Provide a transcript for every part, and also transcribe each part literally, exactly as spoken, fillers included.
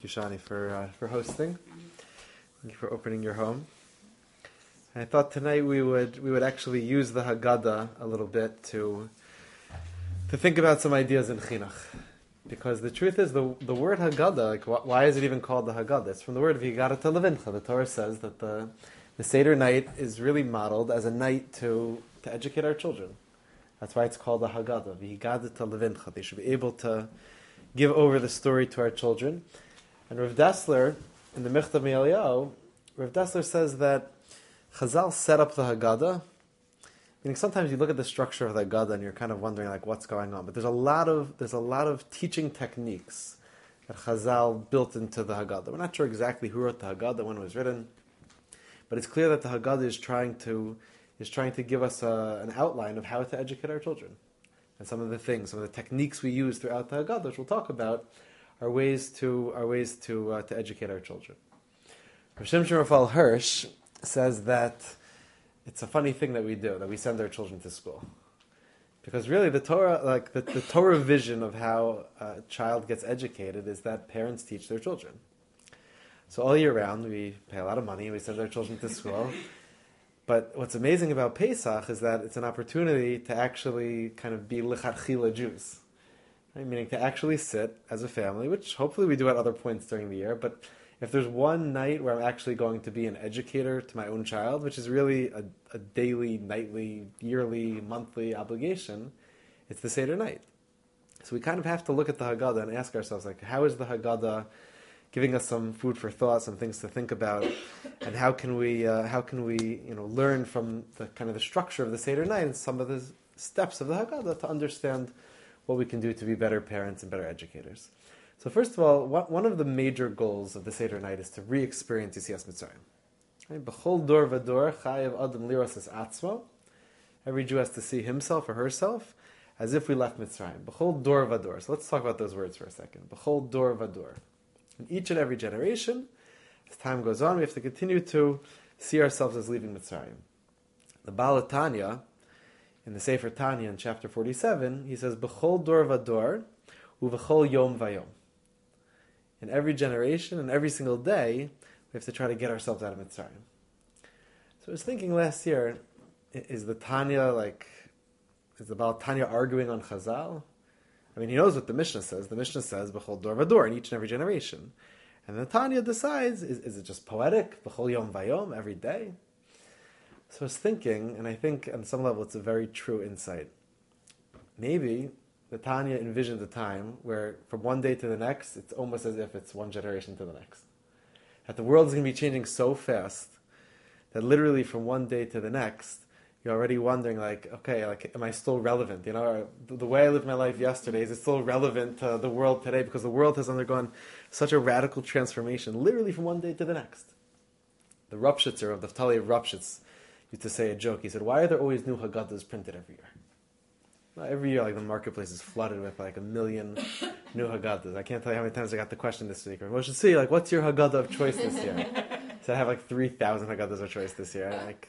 you, Shani, for uh, for hosting. Thank you for opening your home. And I thought tonight we would we would actually use the Haggadah a little bit to to think about some ideas in Chinuch. Because the truth is, the the word Haggadah, like wh- why is it even called the Haggadah? It's from the word V'yigadah levincha. The Torah says that the the Seder night is really modeled as a night to to educate our children. That's why it's called the Haggadah. V'yigadah levincha. They should be able to give over the story to our children. And Rav Dessler, in the Michtav Me'Eliyahu, Rav Dessler says that Chazal set up the Haggadah. Meaning sometimes you look at the structure of the Haggadah and you're kind of wondering like what's going on. But there's a lot of there's a lot of teaching techniques that Chazal built into the Haggadah. We're not sure exactly who wrote the Haggadah, when it was written, but it's clear that the Haggadah is trying to is trying to give us a, an outline of how to educate our children. And some of the things, some of the techniques we use throughout the Haggadah, which we'll talk about, are ways to are ways to uh, to educate our children. Rav Shimshon Raphael Hirsch says that it's a funny thing that we do, that we send our children to school, because really the Torah, like the, the Torah vision of how a child gets educated, is that parents teach their children. So all year round, we pay a lot of money, we send our children to school. But what's amazing about Pesach is that it's an opportunity to actually kind of be lichatchila Jews. Right? Meaning to actually sit as a family, which hopefully we do at other points during the year. But if there's one night where I'm actually going to be an educator to my own child, which is really a, a daily, nightly, yearly, monthly obligation, it's the Seder night. So we kind of have to look at the Haggadah and ask ourselves, like, how is the Haggadah giving us some food for thought, some things to think about, and how can we uh, how can we you know learn from the kind of the structure of the Seder night and some of the steps of the Haggadah to understand what we can do to be better parents and better educators. So first of all, what, one of the major goals of the Seder night is to re-experience Yetzias Mitzrayim. Right? B'chol dor v'dor chayav adam liros es atzmo. Every Jew has to see himself or herself as if we left Mitzrayim. B'chol dor v'dor. So let's talk about those words for a second. B'chol dor v'dor. In each and every generation, as time goes on, we have to continue to see ourselves as leaving Mitzrayim. The Baal Tanya, in the Sefer Tanya in chapter forty-seven, he says, B'chol dor v'dor, u'v'chol yom v'yom. In every generation and every single day, we have to try to get ourselves out of Mitzrayim. So I was thinking last year, is the Tanya like, is the Baal Tanya arguing on Chazal? I mean, he knows what the Mishnah says. The Mishnah says, B'chol dor v'dor, in each and every generation. And the Tanya decides, is, is it just poetic? B'chol yom v'yom, every day? So I was thinking, and I think on some level it's a very true insight. Maybe the Tanya envisioned a time where from one day to the next, it's almost as if it's one generation to the next. That the world is going to be changing so fast that literally from one day to the next, you're already wondering, like, okay, like, am I still relevant? You know, the way I lived my life yesterday, is it still relevant to the world today? Because the world has undergone such a radical transformation, literally from one day to the next. The Ropshitzer of the Naftali of Ropshitz used to say a joke. He said, why are there always new Haggadahs printed every year? Well, every year, like, the marketplace is flooded with, like, a million new Haggadahs. I can't tell you how many times I got the question this week. Well, I should see, like, what's your Haggadah of choice this year? So I have, like, three thousand Haggadahs of choice this year. Like,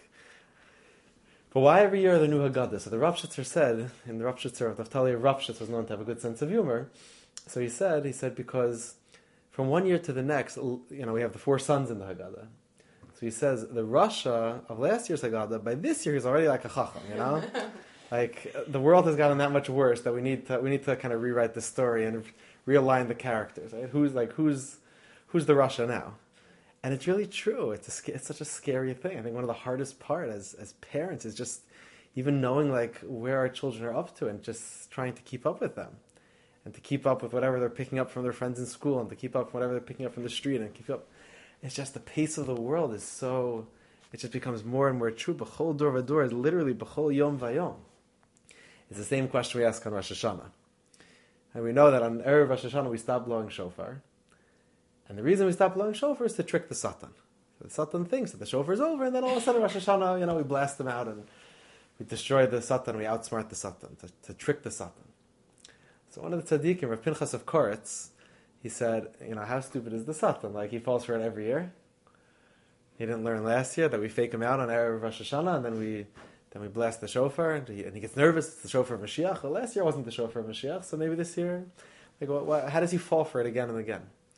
but why every year are there new Haggadah? So the Ropshitzer said, and the Ropshitzer of Naftali of Ropshitz was known to have a good sense of humor. So he said, he said, because from one year to the next, you know, we have the four sons in the Haggadah. So he says, the Rasha of last year's Haggadah, by this year he's already like a Chacham, you know? Like, the world has gotten that much worse that we need to we need to kind of rewrite the story and realign the characters. Right? Who's like who's who's the Rasha now? And it's really true. It's a, it's such a scary thing. I think one of the hardest part as as parents is just even knowing like where our children are up to and just trying to keep up with them, and to keep up with whatever they're picking up from their friends in school, and to keep up with whatever they're picking up from the street, and keep up. It's just the pace of the world is so. It just becomes more and more true. B'chol dor v'dor is literally b'chol yom v'yom. It's the same question we ask on Rosh Hashanah. And we know that on Erev Rosh Hashanah we stop blowing shofar. And the reason we stop blowing shofar is to trick the Satan. So the Satan thinks that the shofar is over, and then all of a sudden Rosh Hashanah, you know, we blast them out and we destroy the Satan, we outsmart the Satan, to, to trick the Satan. So one of the tzaddikim, Rav Pinchas of Koretz, he said, you know, how stupid is the Satan? Like, he falls for it every year. He didn't learn last year that we fake him out on Erev Rosh Hashanah, and then we then we blast the shofar, and he, and he gets nervous. It's the shofar of Mashiach. Well, last year wasn't the shofar of Mashiach, so maybe this year, like, what, what, how does he fall for it again and again?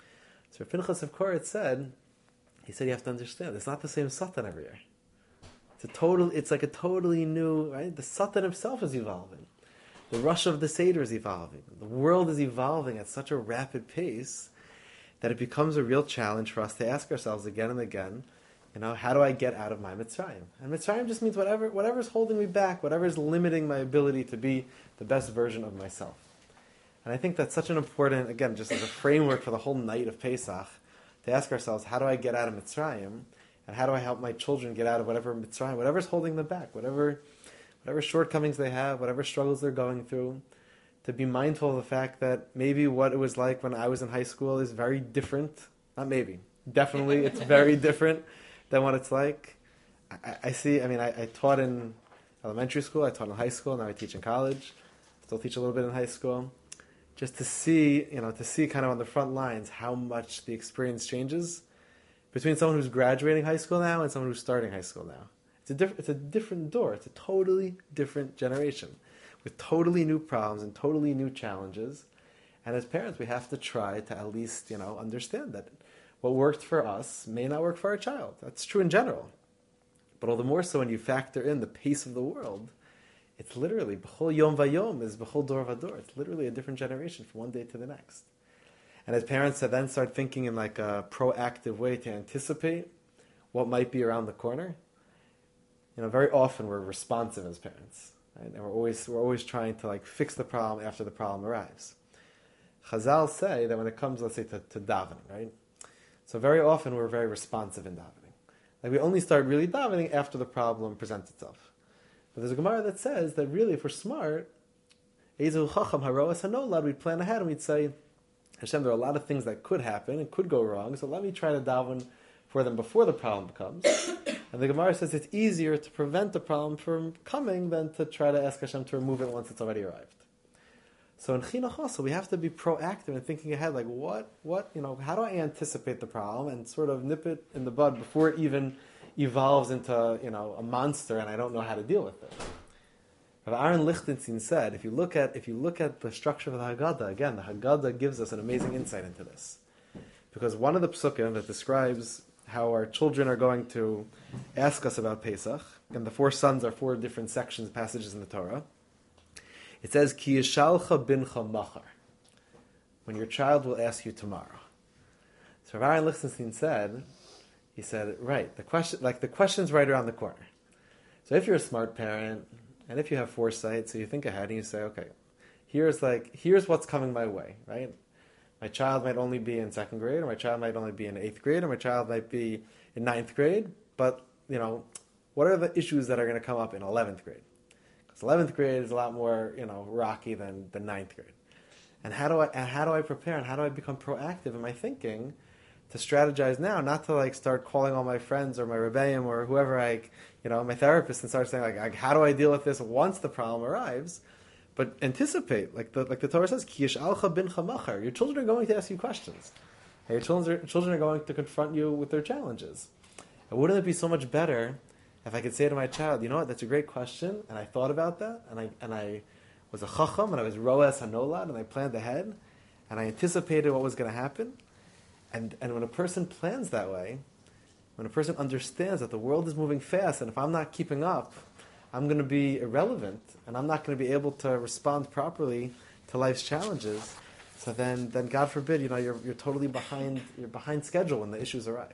So Pinchas of Koretz said, he said you have to understand, it's not the same Satan every year. It's a total. It's like a totally new, right? The Satan himself is evolving. The rush of the Seder is evolving. The world is evolving at such a rapid pace that it becomes a real challenge for us to ask ourselves again and again, you know, how do I get out of my Mitzrayim? And Mitzrayim just means whatever, whatever is holding me back, whatever is limiting my ability to be the best version of myself. And I think that's such an important, again, just as a framework for the whole night of Pesach, to ask ourselves, how do I get out of Mitzrayim? And how do I help my children get out of whatever Mitzrayim, whatever's holding them back, whatever, whatever shortcomings they have, whatever struggles they're going through, to be mindful of the fact that maybe what it was like when I was in high school is very different. Not maybe, definitely, it's very different than what it's like. I, I see, I mean, I, I taught in elementary school, I taught in high school, now I teach in college, still teach a little bit in high school. Just to see, you know, to see kind of on the front lines how much the experience changes between someone who's graduating high school now and someone who's starting high school now. It's a diff- it's a different door. It's a totally different generation with totally new problems and totally new challenges. And as parents, we have to try to at least, you know, understand that what worked for us may not work for our child. That's true in general. But all the more so when you factor in the pace of the world, it's literally, b'chol yom vayom is b'chol dor vador. It's literally a different generation from one day to the next. And as parents then start thinking in like a proactive way to anticipate what might be around the corner, you know, very often we're responsive as parents, right? And we're always we're always trying to like fix the problem after the problem arrives. Chazal say that when it comes, let's say, to, to davening, right? So very often we're very responsive in davening. Like we only start really davening after the problem presents itself. But there's a Gemara that says that really, if we're smart, Ezu Chacham Haroas Hanolad, we'd plan ahead and we'd say, Hashem, there are a lot of things that could happen and could go wrong, so let me try to daven for them before the problem comes. And the Gemara says it's easier to prevent the problem from coming than to try to ask Hashem to remove it once it's already arrived. So in Chinuch also, we have to be proactive in thinking ahead, like what, what, you know, how do I anticipate the problem and sort of nip it in the bud before it even evolves into, you know, a monster and I don't know how to deal with it. Rav Aaron Lichtenstein said, if you look at if you look at the structure of the Haggadah, again, the Haggadah gives us an amazing insight into this. Because one of the psukim that describes how our children are going to ask us about Pesach, and the four sons are four different sections, passages in the Torah, it says, Ki yishalcha bincha machar, when your child will ask you tomorrow. So Rav Aaron Lichtenstein said, he said, right, the question, like the question's right around the corner. So if you're a smart parent, and if you have foresight, so you think ahead and you say, okay, here's like here's what's coming my way, right? My child might only be in second grade, or my child might only be in eighth grade, or my child might be in ninth grade, but, you know, what are the issues that are going to come up in eleventh grade? Because eleventh grade is a lot more, you know, rocky than the ninth grade. And how do I and how do I prepare and how do I become proactive in my thinking to strategize now, not to like start calling all my friends or my rebbeim or whoever I, you know, my therapist and start saying like, like, how do I deal with this once the problem arrives? But anticipate, like the like the Torah says, Ki yishalcha bincha machar. Your children are going to ask you questions. And your children are, children are going to confront you with their challenges. And wouldn't it be so much better if I could say to my child, you know what, that's a great question, and I thought about that, and I and I was a chacham, and I was roes hanolad, and I planned ahead, and I anticipated what was going to happen. And and when a person plans that way, when a person understands that the world is moving fast, and if I'm not keeping up, I'm going to be irrelevant, and I'm not going to be able to respond properly to life's challenges. So then, then God forbid, you know, you're you're totally behind you're behind schedule when the issues arrive.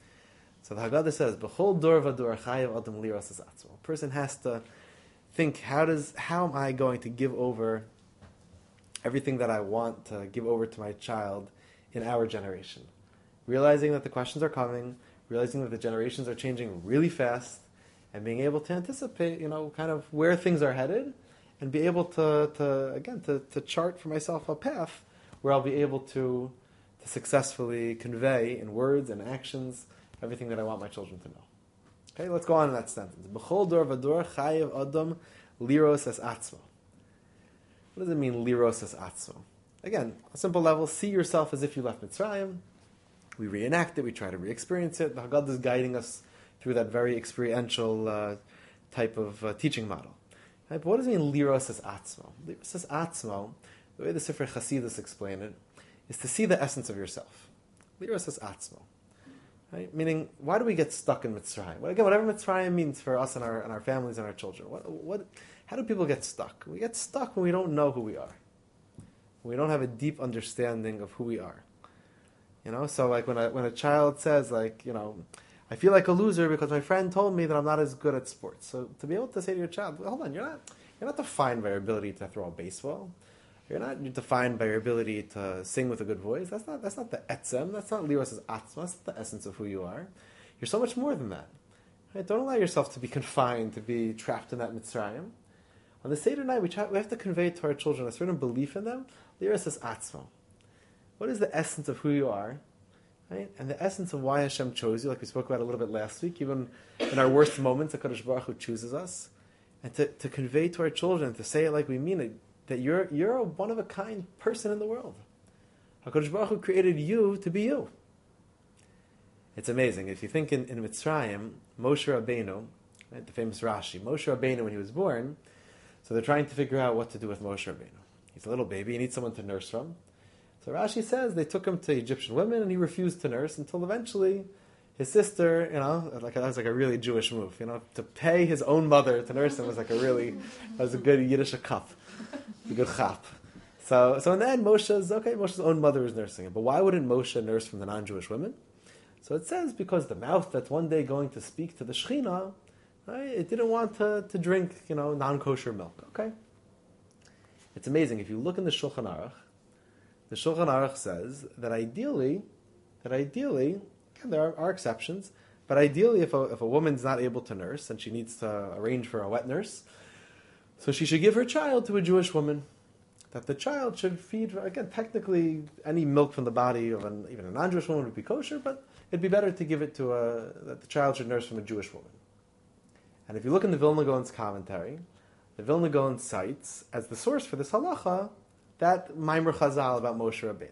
So the Haggadah says, "B'chol dor v'dor chayav adam liras atzmo." A person has to think, how does how am I going to give over everything that I want to give over to my child in our generation? Realizing that the questions are coming, realizing that the generations are changing really fast, and being able to anticipate, you know, kind of where things are headed, and be able to, to again, to, to chart for myself a path where I'll be able to, to successfully convey in words and actions everything that I want my children to know. Okay, let's go on in that sentence. B'chol dor v'dor chayav adam liros es atzmo. What does it mean, liros es atzmo? Again, a simple level, see yourself as if you left Mitzrayim. We reenact it, we try to re-experience it. The Haggadah is guiding us through that very experiential uh, type of uh, teaching model. Right? But what does it mean, liros es atzmo? Liros es atzmo, the way the Sefer Chasidus explain it, is to see the essence of yourself. Liras es atzmo. Right? Meaning, why do we get stuck in Mitzrayim? Well, again, whatever Mitzrayim means for us and our and our families and our children. What, what, how do people get stuck? We get stuck when we don't know who we are. We don't have a deep understanding of who we are. You know, so like when a, when a child says, like, you know, I feel like a loser because my friend told me that I'm not as good at sports. So to be able to say to your child, well, hold on, you're not you're not defined by your ability to throw a baseball. You're not defined by your ability to sing with a good voice. That's not that's not the etzem. That's not liros atzma. That's not the essence of who you are. You're so much more than that. Right? Don't allow yourself to be confined, to be trapped in that Mitzrayim. On the Seder night, we, try, we have to convey to our children a certain belief in them. Liros is atzma. What is the essence of who you are? Right? And the essence of why Hashem chose you, like we spoke about a little bit last week, even in our worst moments, HaKadosh Baruch Hu chooses us. And to, to convey to our children, to say it like we mean it, that you're you're a one-of-a-kind person in the world. HaKadosh Baruch Hu created you to be you. It's amazing. If you think in, in Mitzrayim, Moshe Rabbeinu, right, the famous Rashi, Moshe Rabbeinu, when he was born, so they're trying to figure out what to do with Moshe Rabbeinu. He's a little baby, he needs someone to nurse from. So Rashi says they took him to Egyptian women and he refused to nurse until eventually his sister, you know, like that was like a really Jewish move, you know, to pay his own mother to nurse him was like a really, that was a good Yiddish cup, a good chap. So, so in the end, Moshe's, okay, Moshe's own mother was nursing him. But why wouldn't Moshe nurse from the non-Jewish women? So it says because the mouth that's one day going to speak to the Shekhinah, right, it didn't want to, to drink, you know, non-kosher milk. Okay? It's amazing. If you look in the Shulchan Aruch, the Shulchan Aruch says that ideally, that ideally, and there are, are exceptions, but ideally if a, if a woman's not able to nurse and she needs to arrange for a wet nurse, so she should give her child to a Jewish woman. That the child should feed, again, technically any milk from the body of an, even a non-Jewish woman would be kosher, but it'd be better to give it to a, that the child should nurse from a Jewish woman. And if you look in the Vilna Gaon's commentary, the Vilna Gaon cites as the source for this halacha that Maimer Chazal about Moshe Rabbeinu.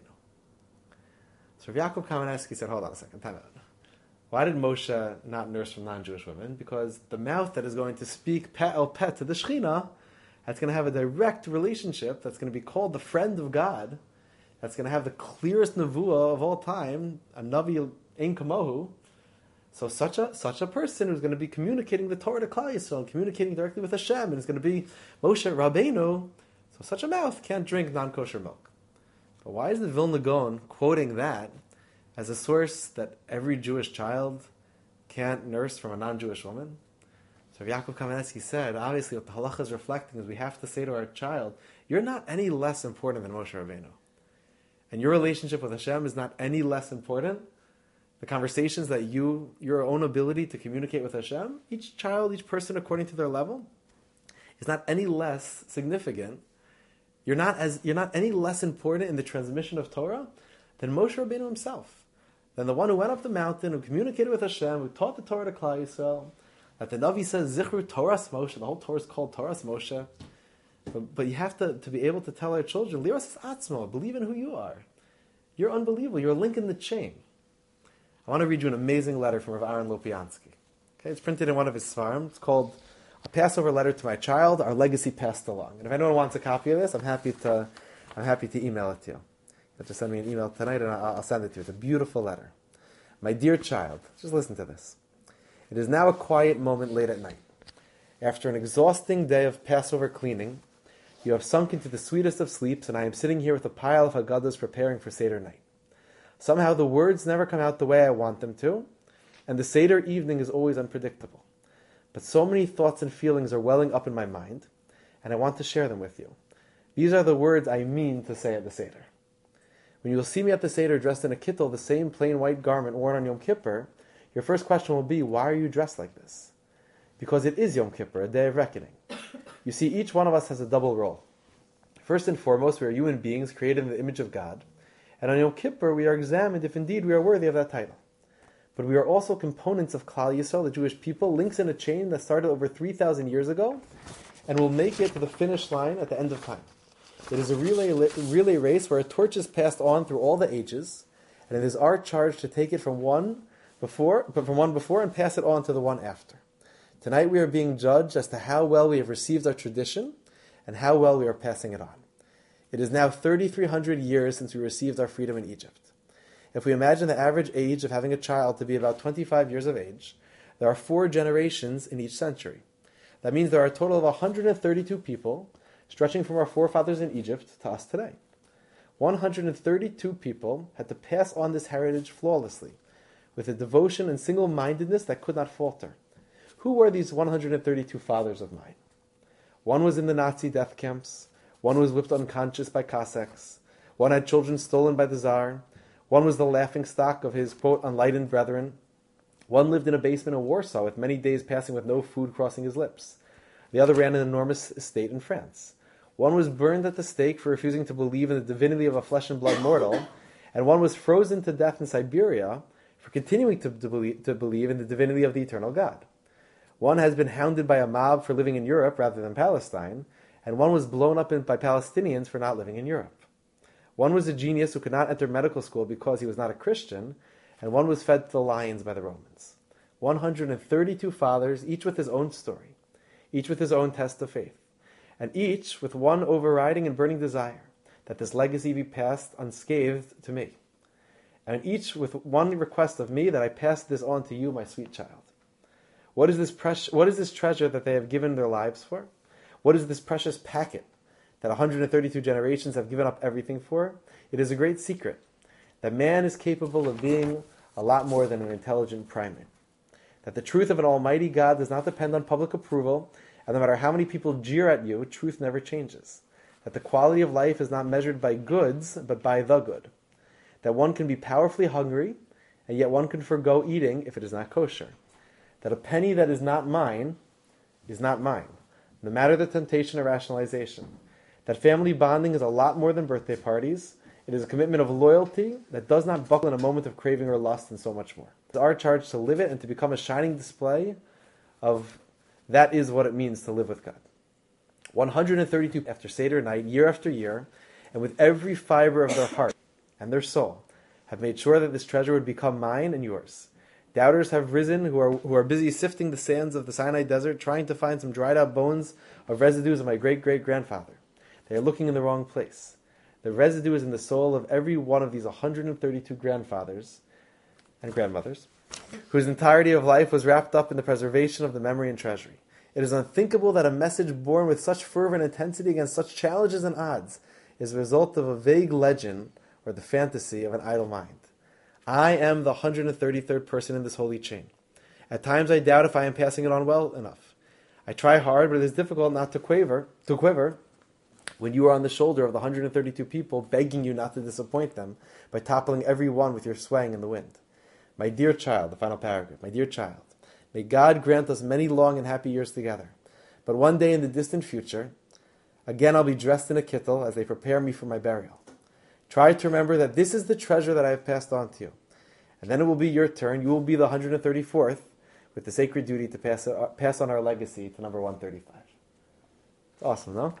So Rav Yaakov Kamenetsky said, hold on a second, time out. Why did Moshe not nurse from non-Jewish women? Because the mouth that is going to speak peh el peh to the Shekhinah, that's going to have a direct relationship, that's going to be called the friend of God, that's going to have the clearest nevuah of all time, a Navi Ein Kamohu. So such a such a person who's going to be communicating the Torah to Klal Yisrael, communicating directly with Hashem, and it's going to be Moshe Rabbeinu. So such a mouth can't drink non-kosher milk. But why is the Vilna Gaon quoting that as a source that every Jewish child can't nurse from a non-Jewish woman? So Yaakov Kamenetsky said, obviously what the halacha is reflecting is we have to say to our child, you're not any less important than Moshe Rabbeinu. And your relationship with Hashem is not any less important. The conversations that you, your own ability to communicate with Hashem, each child, each person according to their level, is not any less significant. You're not as you're not any less important in the transmission of Torah than Moshe Rabbeinu himself, than the one who went up the mountain, who communicated with Hashem, who taught the Torah to Klal Yisrael. That the Navi says, Zichru Toras Moshe, the whole Torah is called Toras Moshe. But, but you have to, to be able to tell our children, Liros Atzmo, believe in who you are. You're unbelievable. You're a link in the chain. I want to read you an amazing letter from Rav Aaron Lopiansky. Okay, it's printed in one of his svarim. It's called A Passover Letter to My Child, Our Legacy Passed Along. And if anyone wants a copy of this, I'm happy to I'm happy to email it to you. You have to send me an email tonight and I'll, I'll send it to you. It's a beautiful letter. My dear child, just listen to this. It is now a quiet moment late at night. After an exhausting day of Passover cleaning, you have sunk into the sweetest of sleeps, and I am sitting here with a pile of Haggadahs preparing for Seder night. Somehow the words never come out the way I want them to, and the Seder evening is always unpredictable. But so many thoughts and feelings are welling up in my mind, and I want to share them with you. These are the words I mean to say at the Seder. When you will see me at the Seder dressed in a kittel, the same plain white garment worn on Yom Kippur, your first question will be, why are you dressed like this? Because it is Yom Kippur, a day of reckoning. You see, each one of us has a double role. First and foremost, we are human beings created in the image of God. And on Yom Kippur, we are examined if indeed we are worthy of that title. But we are also components of Klal Yisrael, the Jewish people, links in a chain that started over three thousand years ago, and will make it to the finish line at the end of time. It is a relay, relay race where a torch is passed on through all the ages, and it is our charge to take it from one before, but from one before and pass it on to the one after. Tonight we are being judged as to how well we have received our tradition and how well we are passing it on. It is now thirty-three hundred years since we received our freedom in Egypt. If we imagine the average age of having a child to be about twenty-five years of age, there are four generations in each century. That means there are a total of one hundred thirty-two people stretching from our forefathers in Egypt to us today. one hundred thirty-two people had to pass on this heritage flawlessly, with a devotion and single-mindedness that could not falter. Who were these one hundred thirty-two fathers of mine? One was in the Nazi death camps, one was whipped unconscious by Cossacks, one had children stolen by the Tsar, one was the laughingstock of his, quote, enlightened brethren, one lived in a basement in Warsaw with many days passing with no food crossing his lips, the other ran an enormous estate in France. One was burned at the stake for refusing to believe in the divinity of a flesh and blood mortal, and one was frozen to death in Siberia for continuing to, to, believe, to believe in the divinity of the eternal God. One has been hounded by a mob for living in Europe rather than Palestine, and one was blown up in, by Palestinians for not living in Europe. One was a genius who could not enter medical school because he was not a Christian, and one was fed to the lions by the Romans. one hundred thirty-two fathers, each with his own story, each with his own test of faith, and each with one overriding and burning desire, that this legacy be passed unscathed to me, and each with one request of me, that I pass this on to you, my sweet child. What is this precious, what is this treasure that they have given their lives for? What is this precious packet that one hundred thirty-two generations have given up everything for? It is a great secret that man is capable of being a lot more than an intelligent primate. That the truth of an almighty God does not depend on public approval, and no matter how many people jeer at you, truth never changes. That the quality of life is not measured by goods, but by the good. That one can be powerfully hungry, and yet one can forgo eating if it is not kosher. That a penny that is not mine is not mine, no matter the temptation or rationalization. That family bonding is a lot more than birthday parties. It is a commitment of loyalty that does not buckle in a moment of craving or lust, and so much more. It's our charge to live it and to become a shining display of that is what it means to live with God. one hundred thirty-two after Seder night, year after year, and with every fiber of their heart and their soul, have made sure that this treasure would become mine and yours. Doubters have risen who are who are busy sifting the sands of the Sinai desert, trying to find some dried out bones of residues of my great-great-grandfather. They are looking in the wrong place. The residue is in the soul of every one of these one hundred thirty-two grandfathers and grandmothers, whose entirety of life was wrapped up in the preservation of the memory and treasury. It is unthinkable that a message born with such fervor and intensity against such challenges and odds is the result of a vague legend or the fantasy of an idle mind. I am the one hundred thirty-third person in this holy chain. At times I doubt if I am passing it on well enough. I try hard, but it is difficult not to quiver, to quiver when you are on the shoulder of the one hundred thirty-two people begging you not to disappoint them by toppling every one with your swaying in the wind. My dear child, the final paragraph, my dear child, may God grant us many long and happy years together. But one day in the distant future, again I'll be dressed in a kittel as they prepare me for my burial. Try to remember that this is the treasure that I have passed on to you. And then it will be your turn. You will be the one hundred thirty-fourth with the sacred duty to pass, uh, pass on our legacy to number one thirty-five. It's awesome, no?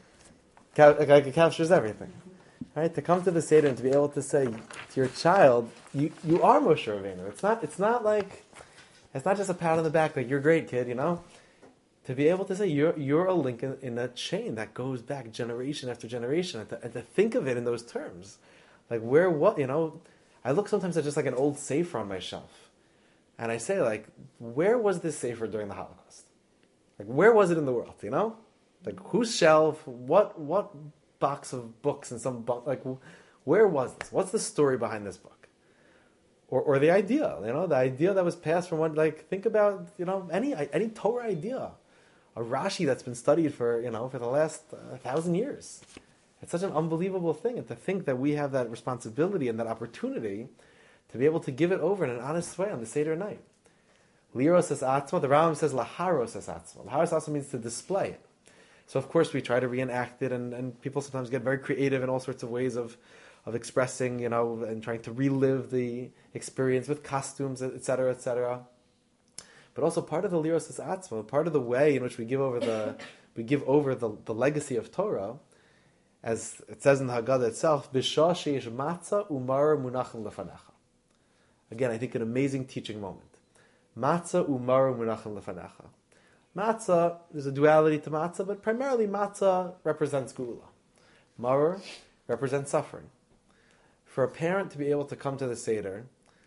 It captures everything. Right? To come to the Seder and to be able to say to your child, you, you are Moshe Rabbeinu. It's not, it's not like, it's not just a pat on the back, like, you're great, kid, you know? To be able to say you're you're a link in, in a chain that goes back generation after generation, and to, and to think of it in those terms. Like, where, what, you know, I look sometimes at just like an old sefer on my shelf, and I say, like, where was this sefer during the Holocaust? Like, where was it in the world, you know? Like, whose shelf, what what box of books and some, bu- like, where was this? What's the story behind this book? Or or the idea, you know, the idea that was passed from one, like, think about, you know, any any Torah idea. A Rashi that's been studied for, you know, for the last uh, thousand years. It's such an unbelievable thing, and to think that we have that responsibility and that opportunity to be able to give it over in an honest way on the Seder night. Liros es atzma, the Rambam says laharos es atzma. Laharos also means to display it. So of course we try to reenact it, and, and people sometimes get very creative in all sorts of ways of, of expressing, you know, and trying to relive the experience with costumes, et cetera, et cetera. But also part of the Liros es atzma, part of the way in which we give over the we give over the, the legacy of Torah, as it says in the Haggadah itself, B'shah sheyesh matzah umar munachim lefanecha. Again, I think an amazing teaching moment. Matzah umar munachim lefanecha. Matzah, there's a duality to matzah, but primarily matzah represents geula. Maror represents suffering. for a parent to be able to come to the Seder,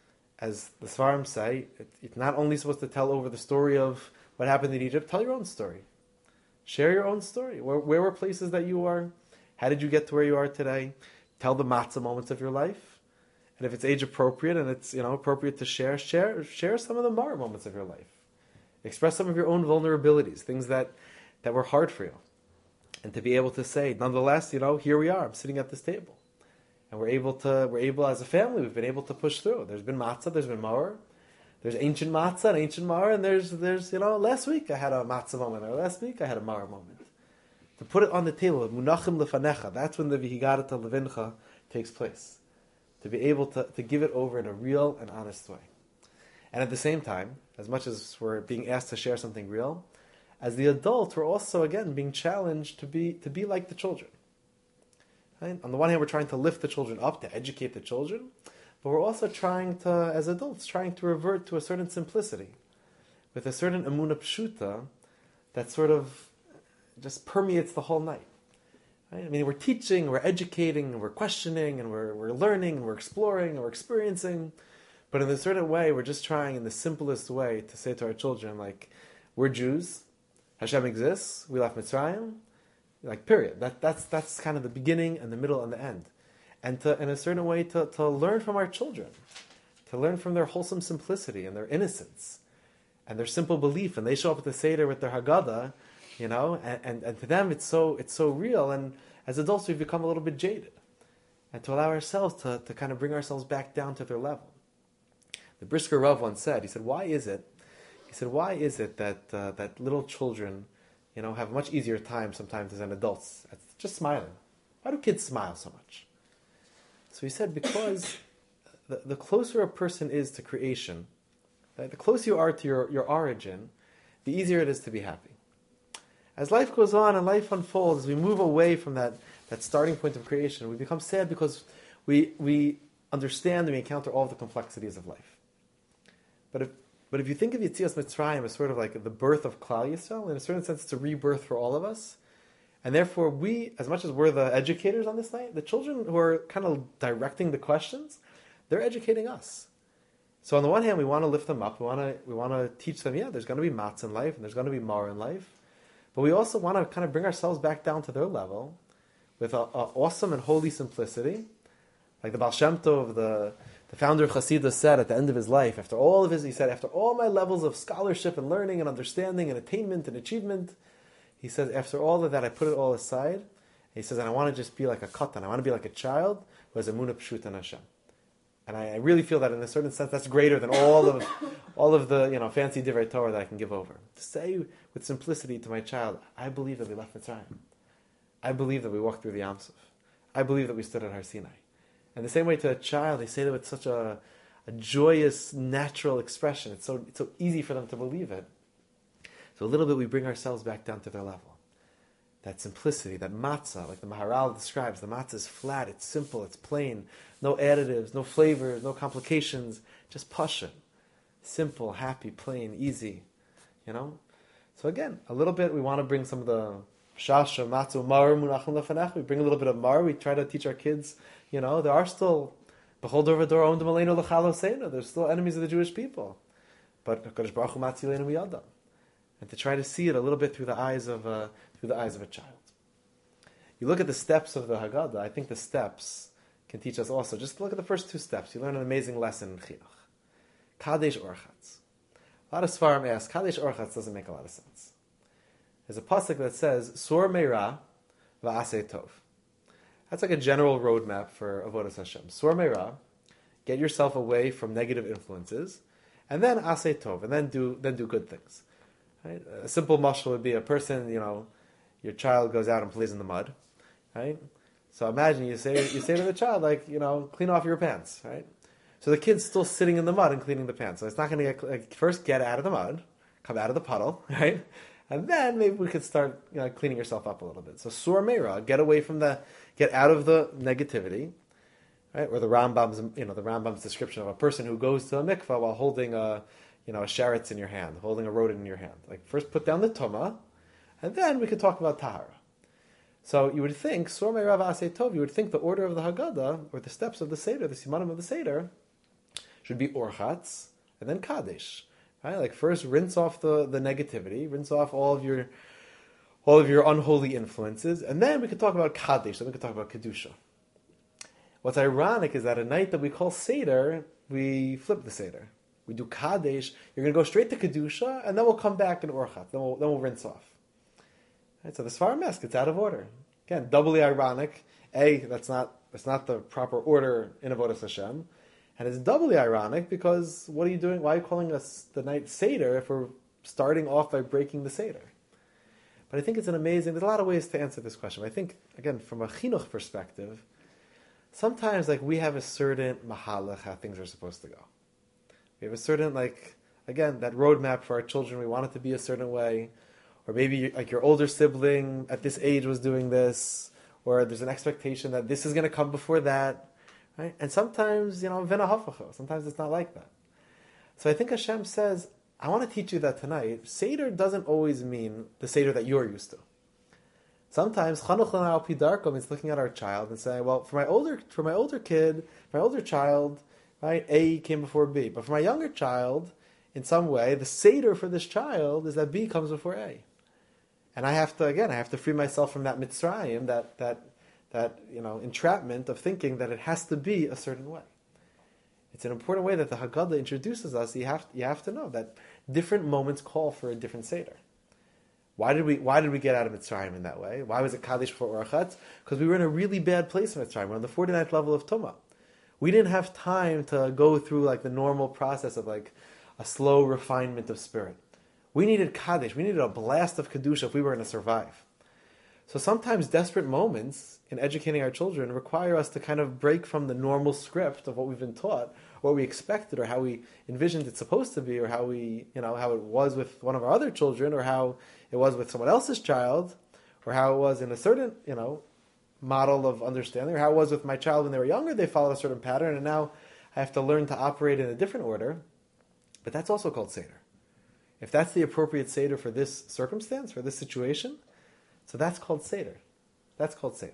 as the Svarim say, it, it's not only supposed to tell over the story of what happened in Egypt, tell your own story. Share your own story. Where, where were places that you are? How did you get to where you are today? Tell the matzah moments of your life. And if it's age appropriate and it's, you know, appropriate to share, share share some of the mar moments of your life. Express some of your own vulnerabilities, things that, that were hard for you. And to be able to say, nonetheless, you know, here we are, I'm sitting at this table. And we're able to, we're able as a family, we've been able to push through. There's been matzah, there's been mar. There's ancient matzah and ancient mar, and there's, there's, you know, last week I had a matzah moment, or last week I had a mar moment. To put it on the table, munachim lefanecha, that's when the vihigarata levincha takes place. To be able to, to give it over in a real and honest way. And at the same time, as much as we're being asked to share something real, as the adult, we're also, again, being challenged to be to be like the children. Right? On the one hand, we're trying to lift the children up, to educate the children, but we're also trying to, as adults, trying to revert to a certain simplicity, with a certain emunah pshuta that sort of just permeates the whole night. Right? I mean, we're teaching, we're educating, and we're questioning, and we're we're learning, and we're exploring, and we're experiencing, but in a certain way, we're just trying in the simplest way to say to our children, like, we're Jews, Hashem exists, we left Mitzrayim, like, period. That that's that's kind of the beginning and the middle and the end. And to, in a certain way, to, to learn from our children, to learn from their wholesome simplicity and their innocence and their simple belief. And they show up at the Seder with their Haggadah, you know, and, and, and to them it's so it's so real. And as adults, we've become a little bit jaded. And to allow ourselves to, to kind of bring ourselves back down to their level. The Brisker Rav once said, he said, why is it, he said, why is it that uh, that little children, you know, have a much easier time sometimes than adults at just smiling? Why do kids smile so much? So he said, because the, the closer a person is to creation, right, the closer you are to your, your origin, the easier it is to be happy. As life goes on and life unfolds, as we move away from that, that starting point of creation, we become sad because we we understand and we encounter all the complexities of life. But if but if you think of Yetzias Mitzrayim as sort of like the birth of Klal Yisrael, in a certain sense it's a rebirth for all of us. And therefore we, as much as we're the educators on this night, the children who are kind of directing the questions, they're educating us. So on the one hand, we want to lift them up. We want to we want to teach them, yeah, there's going to be matzah in life and there's going to be mar in life. But we also want to kind of bring ourselves back down to their level with an awesome and holy simplicity. Like the Baal Shem Tov, the, the founder of Hasidus, said at the end of his life, after all of his, he said, after all my levels of scholarship and learning and understanding and attainment and achievement, he says, after all of that, I put it all aside. He says, and I want to just be like a katan. I want to be like a child who has emunah pshuta in Hashem. And I, I really feel that in a certain sense, that's greater than all of all of the you know fancy divrei Torah that I can give over. To say with simplicity to my child, I believe that we left Mitzrayim. I believe that we walked through the Yam Suf. I believe that we stood at Har Sinai. And the same way to a child, they say that with such a, a joyous, natural expression. It's so it's so easy for them to believe it. So a little bit we bring ourselves back down to their level. That simplicity, that matzah, like the Maharal describes, the matzah is flat, it's simple, it's plain, no additives, no flavors, no complications, just pasha. Simple, happy, plain, easy, you know? So again, a little bit, we want to bring some of the shasha, matzah, mar, munachim lefanech, we bring a little bit of mar, we try to teach our kids, you know, there are still, b'chol dor v'dor ondim aleinu l'chal hoseinu, there's still enemies of the Jewish people. But HaKadosh Baruch Hu matzileinu miyadam. And to try to see it a little bit through the eyes of a, through the eyes of a child. You look at the steps of the Haggadah, I think the steps can teach us also. Just look at the first two steps. You learn an amazing lesson in Chinuch. Kadesh Orchatz. A lot of Svarim ask, Kadesh Orchatz doesn't make a lot of sense. There's a pasuk that says, Sur Meira va'aseh tov. That's like a general roadmap for Avodas Hashem. Sur Meira, get yourself away from negative influences, and then aseh tov, and then do then do good things. Right? A simple mashal would be a person, you know, your child goes out and plays in the mud, right? So imagine you say you say to the child, like, you know, clean off your pants, right? So the kid's still sitting in the mud and cleaning the pants. So it's not going to get, like, first get out of the mud, come out of the puddle, right? And then maybe we could start, you know, cleaning yourself up a little bit. So sur meira, get away from the, get out of the negativity, right? Or the Rambam's, you know, the Rambam's description of a person who goes to a mikvah while holding a, you know, a sheretz in your hand, holding a rodent in your hand. Like, first put down the tuma, and then we could talk about tahara. So you would think, Sor Me'erav Aseh Tov, you would think the order of the Haggadah, or the steps of the Seder, the Simanim of the Seder, should be Orchatz, and then Kaddish. Right? Like first rinse off the, the negativity, rinse off all of your all of your unholy influences, and then we could talk about Kaddish, then we could talk about Kedusha. What's ironic is that a night that we call Seder, we flip the Seder. We do Kaddish, you're going to go straight to Kedusha, and then we'll come back in Orchatz, then we'll, then we'll rinse off. Right, so the Sfarim ask, it's out of order. Again, doubly ironic. A, that's not that's not the proper order in Avodas Hashem. And it's doubly ironic because what are you doing? Why are you calling us the night Seder if we're starting off by breaking the Seder? But I think it's an amazing, there's a lot of ways to answer this question. But I think, again, from a chinuch perspective, sometimes like we have a certain mahalach how things are supposed to go. We have a certain, like, again, that roadmap for our children. We want it to be a certain way. Or maybe like your older sibling at this age was doing this, or there's an expectation that this is going to come before that, right? And sometimes, you know, v'nahafacho, sometimes it's not like that. So I think Hashem says, I want to teach you that tonight. Seder doesn't always mean the Seder that you're used to. Sometimes chanuch lana al pi darko means looking at our child and saying, well, for my older for my older kid, my older child, right, A came before B. But for my younger child, in some way, the Seder for this child is that B comes before A. And I have to, again, I have to free myself from that Mitzrayim, that, that, that, you know, entrapment of thinking that it has to be a certain way. It's an important way that the Haggadah introduces us. You have, you have to know that different moments call for a different Seder. Why did we, why did we get out of Mitzrayim in that way? Why was it Kaddish for Orchatz? Because we were in a really bad place in Mitzrayim. We're on the forty-ninth level of Tumah. We didn't have time to go through like the normal process of like a slow refinement of spirit. We needed Kaddish. We needed a blast of Kedusha if we were going to survive. So sometimes desperate moments in educating our children require us to kind of break from the normal script of what we've been taught, what we expected, or how we envisioned it's supposed to be, or how we, you know, how it was with one of our other children, or how it was with someone else's child, or how it was in a certain, you know, model of understanding, or how it was with my child when they were younger. They followed a certain pattern, and now I have to learn to operate in a different order. But that's also called Seder. If that's the appropriate Seder for this circumstance, for this situation, so that's called Seder. That's called Seder.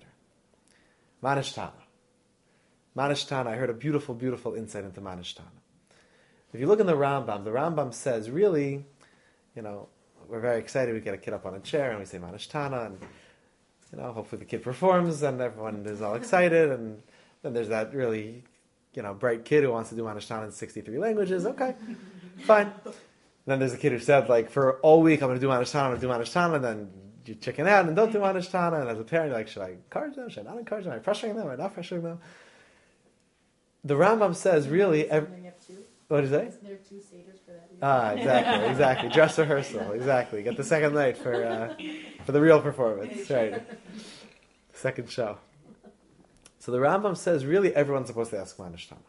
Manishtana. Manishtana, I heard a beautiful, beautiful insight into Manishtana. If you look in the Rambam, the Rambam says, really, you know, we're very excited, we get a kid up on a chair and we say Manishtana, and, you know, hopefully the kid performs and everyone is all excited, and then there's that really, you know, bright kid who wants to do Manishtana in sixty-three languages. Okay, fine. Then there's a kid who said, like, for all week I'm going to do Manishtana, I'm going to do Manishtana, and then you chicken out and don't do Manishtana. And as a parent, you're like, should I encourage them? Should I not encourage them? Am I pressuring them? Am I not pressuring them? The Rambam says, really... Every, what did you say? Isn't there two seders for that? Ah, exactly, exactly. Dress rehearsal, exactly. Get the second night for uh, for the real performance, right? Second show. So the Rambam says, really, everyone's supposed to ask Manishtana.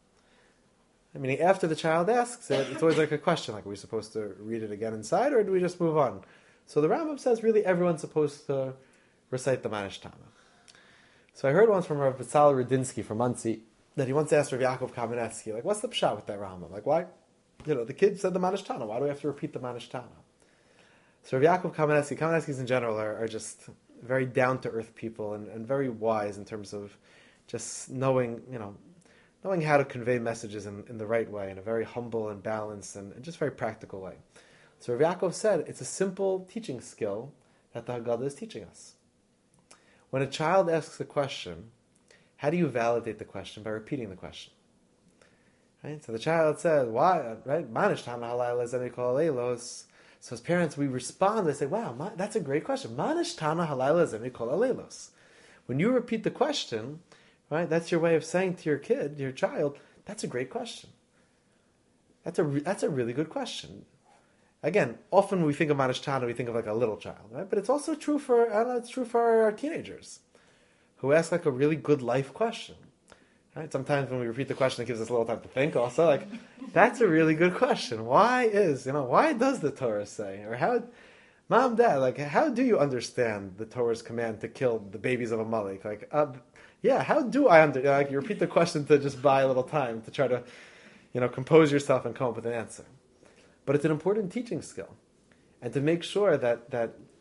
I mean, after the child asks it, it's always like a question, like, are we supposed to read it again inside, or do we just move on? So the Rambam says, really, everyone's supposed to recite the Manishtana. So I heard once from Rav Betzalel Rudinsky from Monsey that he once asked Rav Yaakov Kamenetsky, like, what's the pshat with that Rambam? Like, why? You know, the kid said the Manishtana. Why do we have to repeat the Manishtana? So Rav Yaakov Kamenetsky, Kamenetskys in general are, are just very down-to-earth people and, and very wise in terms of just knowing, you know, knowing how to convey messages in, in the right way, in a very humble and balanced and, and just very practical way. So Rav Yaakov said it's a simple teaching skill that the Haggadah is teaching us. When a child asks a question, how do you validate the question? By repeating the question. Right? So the child says, why? Right? Manishtana halayla zemi kol aleilos. So as parents, we respond, they say, wow, ma- that's a great question. Manishtana halayla zemi kol aleilos. When you repeat the question, right, that's your way of saying to your kid, your child, that's a great question. That's a re- that's a really good question. Again, often when we think of Manishtana, we think of like a little child, right? But it's also true for, I don't know, it's true for our, our teenagers who ask like a really good life question. Right? Sometimes when we repeat the question, it gives us a little time to think also. Like, that's a really good question. Why is, you know, why does the Torah say? Or how, Mom, Dad, like, how do you understand the Torah's command to kill the babies of Amalek? Like, uh, yeah, how do I understand? Like, you repeat the question to just buy a little time to try to, you know, compose yourself and come up with an answer. But it's an important teaching skill. And to make sure that, that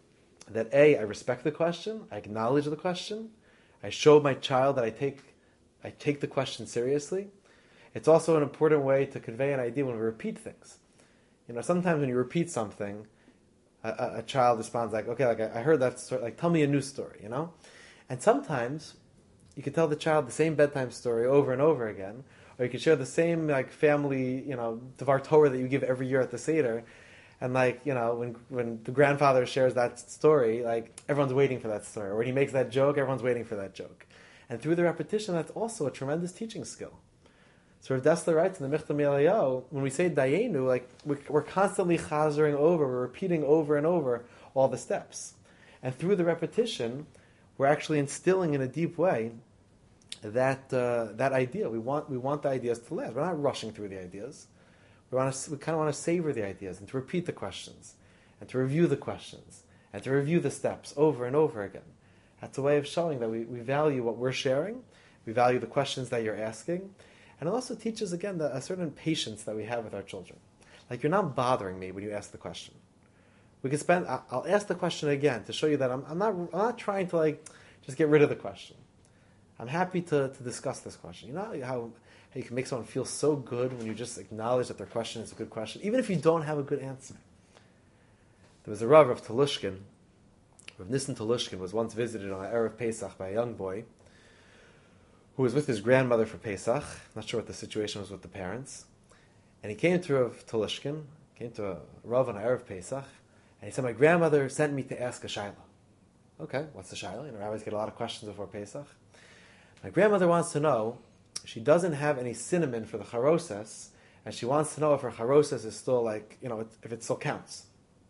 that A, I respect the question, I acknowledge the question, I show my child that I take I take the question seriously. It's also an important way to convey an idea when we repeat things. You know, sometimes when you repeat something, a, a, a child responds like, okay, like I, I heard that story, like tell me a new story, you know? And sometimes you can tell the child the same bedtime story over and over again, or you can share the same like family, you know, Devar Torah that you give every year at the Seder. And like, you know, when when the grandfather shares that story, like everyone's waiting for that story. Or when he makes that joke, everyone's waiting for that joke. And through the repetition, that's also a tremendous teaching skill. So Rav Dessler writes in the Michtam Eliyahu, when we say Dayenu, like we're, we're constantly chazering over, we're repeating over and over all the steps. And through the repetition, we're actually instilling in a deep way that uh, that idea. We want we want the ideas to last. We're not rushing through the ideas. We want to we kind of want to savor the ideas and to repeat the questions and to review the questions and to review the steps over and over again. That's a way of showing that we, we value what we're sharing, we value the questions that you're asking, and it also teaches again the, a certain patience that we have with our children. Like you're not bothering me when you ask the question. We can spend. I'll ask the question again to show you that I'm, I'm not. I'm not trying to like just get rid of the question. I'm happy to, to discuss this question. You know how, how you can make someone feel so good when you just acknowledge that their question is a good question, even if you don't have a good answer. There was a Rav of Telushkin. Rav Nissen Telushkin was once visited on an Erev Pesach by a young boy who was with his grandmother for Pesach. Not sure what the situation was with the parents. And he came to Rav Telushkin, came to a Rav on Erev Pesach, and he said, my grandmother sent me to ask a shayla. Okay, what's the shayla? You know, rabbis get a lot of questions before Pesach. My grandmother wants to know, she doesn't have any cinnamon for the charoses, and she wants to know if her charoses is still like, you know, if it still counts.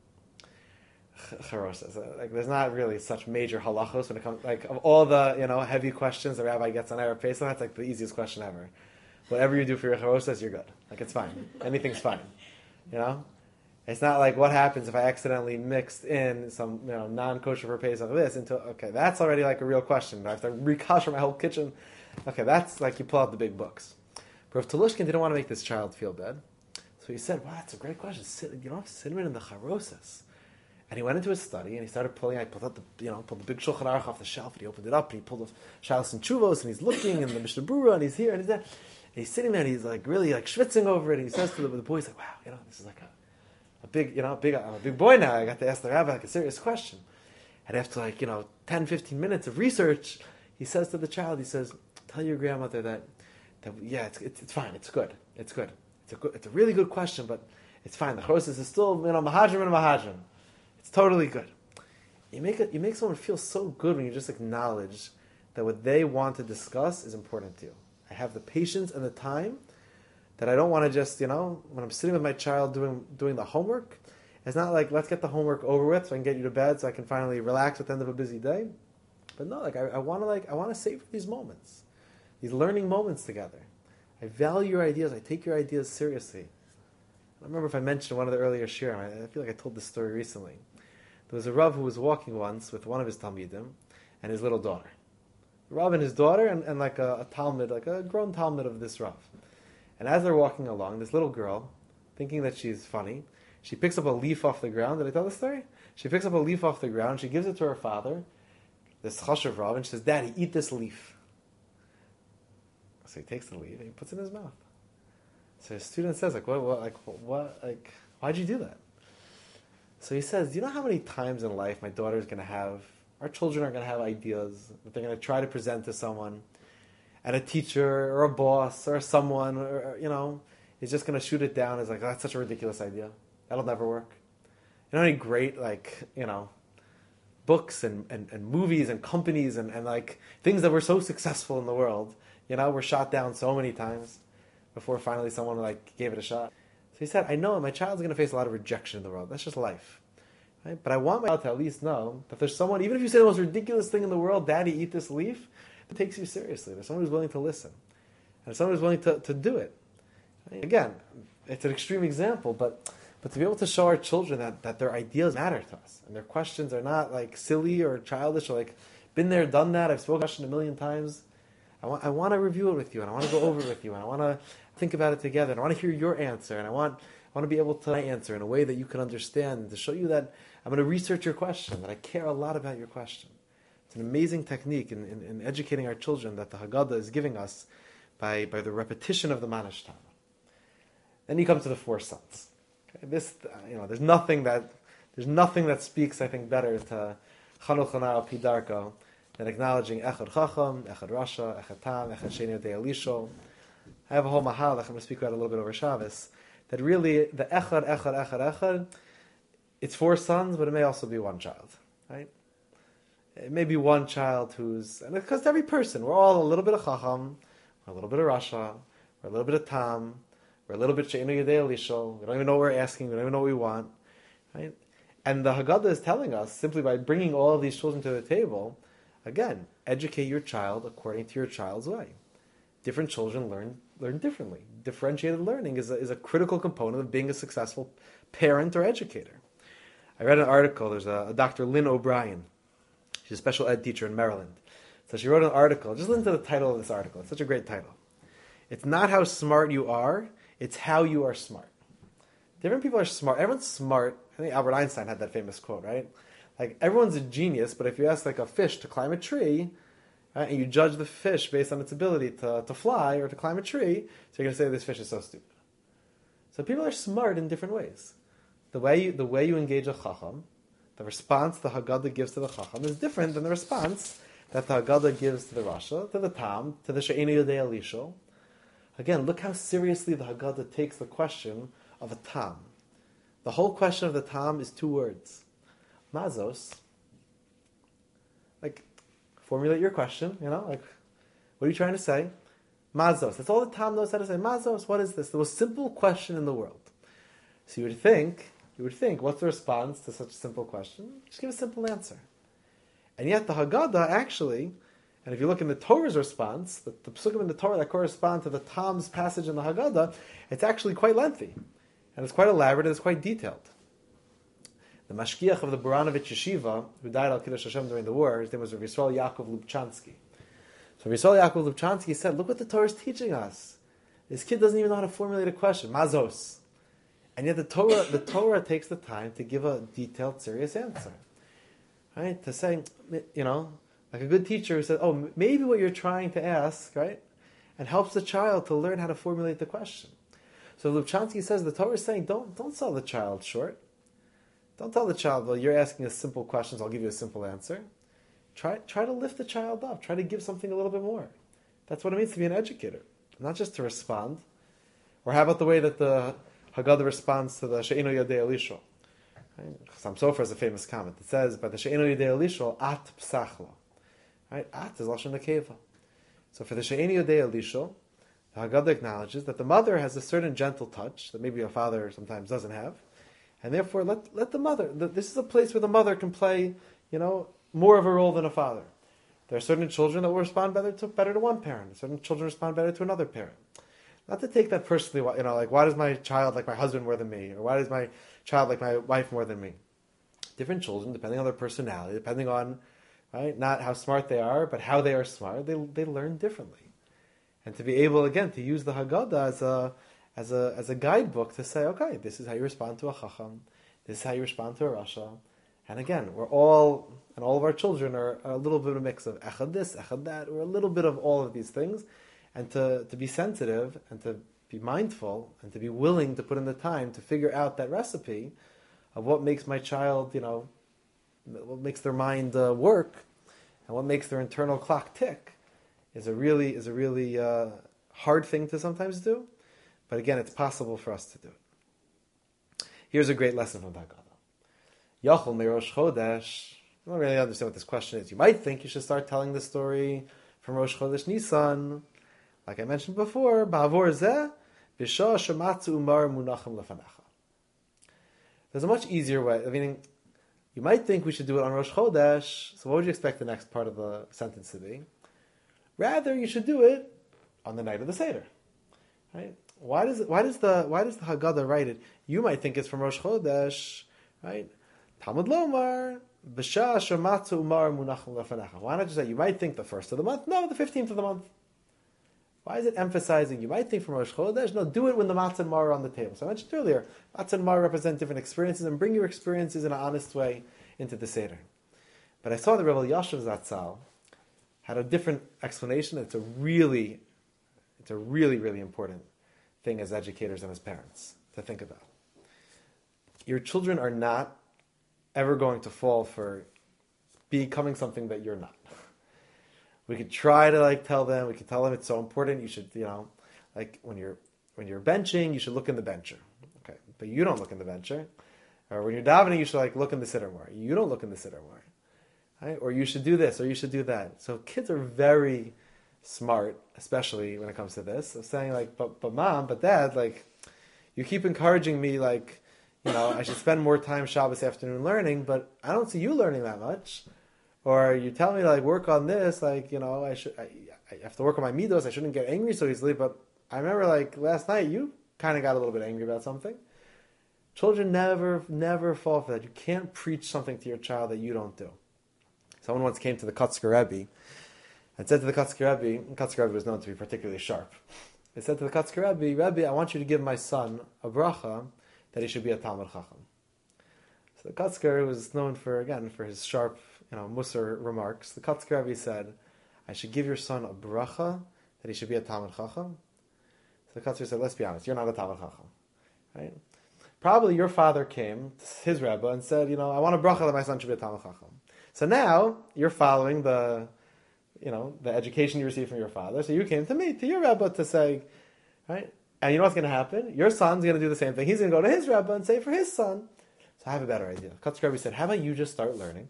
Charoses. Like, there's not really such major halachos when it comes, like, of all the, you know, heavy questions the rabbi gets on Erev Pesach, that's like the easiest question ever. Whatever you do for your charoses, you're good. Like, it's fine. Anything's fine. You know? It's not like what happens if I accidentally mixed in some, you know, non-kosher for Pesach this into, okay, that's already like a real question. I have to re-kosher my whole kitchen. Okay, that's like you pull out the big books. But if Telushkin didn't want to make this child feel bad, so he said, wow, that's a great question. You don't have cinnamon in the charoses. And he went into his study and he started pulling, I pulled out the, you know, pulled the big Shulchan Aruch off the shelf and he opened it up and he pulled the Shalos and Chuvos and he's looking and the Mishnah Berurah and he's here and he's there. And he's sitting there and he's like really like schwitzing over it and he says to the, the boy, he's like, wow, you know, this is like a, a big, you know, big, I'm a big boy now. I got to ask the rabbi like a serious question. And after like, you know, ten, fifteen minutes of research, he says to the child, he says, tell your grandmother that, that yeah, it's, it's, it's fine. It's good. It's good. It's a good, it's a really good question, but it's fine. The chosis is still, you know, mahajim and mahajim. It's totally good. You make it, you make someone feel so good when you just acknowledge that what they want to discuss is important to you. I have the patience and the time that I don't want to just, you know, when I'm sitting with my child doing doing the homework, it's not like, let's get the homework over with so I can get you to bed so I can finally relax at the end of a busy day. But no, like I, I want to like I want to savor these moments, these learning moments together. I value your ideas. I take your ideas seriously. I don't remember if I mentioned one of the earlier shiurim. I, I feel like I told this story recently. There was a Rav who was walking once with one of his Talmidim and his little daughter. The Rav and his daughter and, and like a, a Talmud, like a grown Talmud of this Rav. And as they're walking along, this little girl, thinking that she's funny, she picks up a leaf off the ground. Did I tell the story? She picks up a leaf off the ground. She gives it to her father, this chashuv Rav, and she says, Daddy, eat this leaf. So he takes the leaf and he puts it in his mouth. So his student says, like, what, what, like, what, like, why'd you do that? So he says, do you know how many times in life my daughter's going to have, our children are going to have ideas that they're going to try to present to someone, and a teacher or a boss or someone, or, you know, is just going to shoot it down as like, oh, that's such a ridiculous idea. That'll never work. You know how many great, like, you know, books and, and, and movies and companies and, and like things that were so successful in the world, you know, were shot down so many times before finally someone like gave it a shot. So he said, I know my child's going to face a lot of rejection in the world. That's just life. Right? But I want my child to at least know that there's someone, even if you say the most ridiculous thing in the world, Daddy, eat this leaf, it takes you seriously. There's someone who's willing to listen. And there's someone who's willing to, to do it. Right? Again, it's an extreme example, but but to be able to show our children that, that their ideas matter to us, and their questions are not like silly or childish or like, been there, done that, I've spoken a question a million times. I want, I want to review it with you, and I want to go over it with you, and I want to think about it together, and I want to hear your answer, and I want I want to be able to answer in a way that you can understand, to show you that I'm going to research your question, that I care a lot about your question. It's an amazing technique in, in, in educating our children that the Haggadah is giving us by, by the repetition of the Manash Tana. Then you come to the four sons. Okay, this, you know, there's nothing that there's nothing that speaks, I think, better to Chanukh Hanal Pidarko than acknowledging Echad Chacham, Echad Rasha, Echad Tam, Echad Sheni Yodei Elisho. I have a whole mahalach I'm going to speak about a little bit over Shabbos. That really the Echad, Echad, Echad, Echad, it's four sons, but it may also be one child, right? It may be one child who's, and because to every person, we're all a little bit of Chacham, we're a little bit of Rasha, we're a little bit of Tam, we're a little bit She'enu Yodei Elisho. We don't even know what we're asking. We don't even know what we want, right? And the Haggadah is telling us simply by bringing all of these children to the table, again, educate your child according to your child's way. Different children learn learn differently. Differentiated learning is a, is a critical component of being a successful parent or educator. I read an article. There's a, a Doctor Lynn O'Brien. She's a special ed teacher in Maryland. So she wrote an article. Just listen to the title of this article. It's such a great title. It's not how smart you are. It's how you are smart. Different people are smart. Everyone's smart. I think Albert Einstein had that famous quote, right? Like, everyone's a genius, but if you ask like a fish to climb a tree, right, and you judge the fish based on its ability to, to fly or to climb a tree, so you're going to say this fish is so stupid. So people are smart in different ways. The way you, the way you engage a chacham, the response the Haggadah gives to the chacham is different than the response that the Haggadah gives to the Rasha, to the Tam, to the She'enu Yodei Elisho. Again, look how seriously the Haggadah takes the question of a Tam. The whole question of the Tam is two words. Mazos. Like, formulate your question, you know, like, what are you trying to say? Mazos. That's all the Tam knows how to say. Mazos, what is this? The most simple question in the world. So you would think, you would think, what's the response to such a simple question? Just give a simple answer. And yet the Haggadah actually, and if you look in the Torah's response, the, the psukim in the Torah that correspond to the Tam's passage in the Haggadah, it's actually quite lengthy. And it's quite elaborate and it's quite detailed. The mashgiach of the Baranovich Yeshiva, who died al Kiddush Hashem during the war, his name was Rav Yisrael Yaakov Lubchansky. So Rav Yisrael Yaakov Lubchansky said, look what the Torah is teaching us. This kid doesn't even know how to formulate a question. Mazos. And yet the Torah, the Torah takes the time to give a detailed, serious answer. Right? To say, you know, like a good teacher who says, oh, maybe what you're trying to ask, right? And helps the child to learn how to formulate the question. So Lubchansky says the Torah is saying, don't, don't sell the child short. Don't tell the child, well, you're asking us simple questions, I'll give you a simple answer. Try, try to lift the child up. Try to give something a little bit more. That's what it means to be an educator. Not just to respond. Or how about the way that the Haggadah responds to the She'enu Yodei Elisho? Right? Chassam Sofer has a famous comment. It says, by the She'enu Yodei Elisho, at psachlo. Right? At is Lashon Nekeva. So for the She'enu Yodei Elisho, the Haggadah acknowledges that the mother has a certain gentle touch that maybe a father sometimes doesn't have. And therefore, let let the mother, this is a place where the mother can play, you know, more of a role than a father. There are certain children that will respond better to, better to one parent. Certain children respond better to another parent. Not to take that personally, you know, like, why does my child like my husband more than me? Or why does my child like my wife more than me? Different children, depending on their personality, depending on, right, not how smart they are, but how they are smart, they they learn differently. And to be able, again, to use the Haggadah as a as a as a guidebook to say, okay, this is how you respond to a Chacham, this is how you respond to a Rasha. And again, we're all, and all of our children are, are a little bit of a mix of echad this, echad that, or a little bit of all of these things. And to, to be sensitive, and to be mindful, and to be willing to put in the time to figure out that recipe of what makes my child, you know, what makes their mind uh, work, and what makes their internal clock tick, is a really, is a really uh, hard thing to sometimes do. But again, it's possible for us to do it. Here's a great lesson from the Haggadah. Yachol Merosh Chodesh. I don't really understand what this question is. You might think you should start telling the story from Rosh Chodesh Nisan. Like I mentioned before, Ba'avor Zeh, B'shah Shematzu Umar Munachim Lefanecha. There's a much easier way. I mean, you might think we should do it on Rosh Chodesh. So what would you expect the next part of the sentence to be? Rather, you should do it on the night of the Seder. Right? Why does it, why does the why does the Haggadah write it? You might think it's from Rosh Chodesh, right? Talmud Lomar, B'shah Shematzu Umar Munachim Lefanecha. Why not just say, you might think the first of the month? No, the fifteenth of the month. Why is it emphasizing? You might think from Rosh Chodesh, no, do it when the matzah and mar are on the table. So I mentioned earlier, matzah and mar represent different experiences, and bring your experiences in an honest way into the Seder. But I saw the Rebbe Yashav Zatzal had a different explanation. It's a really, it's a really, really important thing as educators and as parents to think about. Your children are not ever going to fall for becoming something that you're not. We could try to like tell them, we could tell them it's so important, you should, you know, like when you're when you're benching, you should look in the bencher. Okay. But you don't look in the bencher. Or when you're davening, you should like look in the sitter more. You don't look in the sitter more. Right? Or you should do this, or you should do that. So kids are very smart, especially when it comes to this, of saying like, but but mom, but dad, like, you keep encouraging me like, you know, I should spend more time Shabbos afternoon learning, but I don't see you learning that much. Or you tell me like work on this, like, you know, I should I, I have to work on my midos. I shouldn't get angry so easily. But I remember like last night you kind of got a little bit angry about something. Children never never fall for that. You can't preach something to your child that you don't do. Someone once came to the Kotzker Rebbe and said to the Kotzker Rebbe, Kotzker Rebbe was known to be particularly sharp. They said to the Kotzker Rebbe, Rebbe, I want you to give my son a bracha that he should be a Talmud Chacham. So the Kotzker was known for again for his sharp, you know, Musar remarks. The Kotzker Rebbe said, I should give your son a bracha that he should be a Talmud Chacham. So the Kotzker said, let's be honest, you're not a Talmud Chacham. Right? Probably your father came to his Rebbe and said, you know, I want a bracha that my son should be a Talmud Chacham. So now you're following the, you know, the education you received from your father. So you came to me, to your Rebbe, to say, right? And you know what's going to happen? Your son's going to do the same thing. He's going to go to his Rebbe and say for his son. So I have a better idea. Kotzker Rebbe said, how about you just start learning?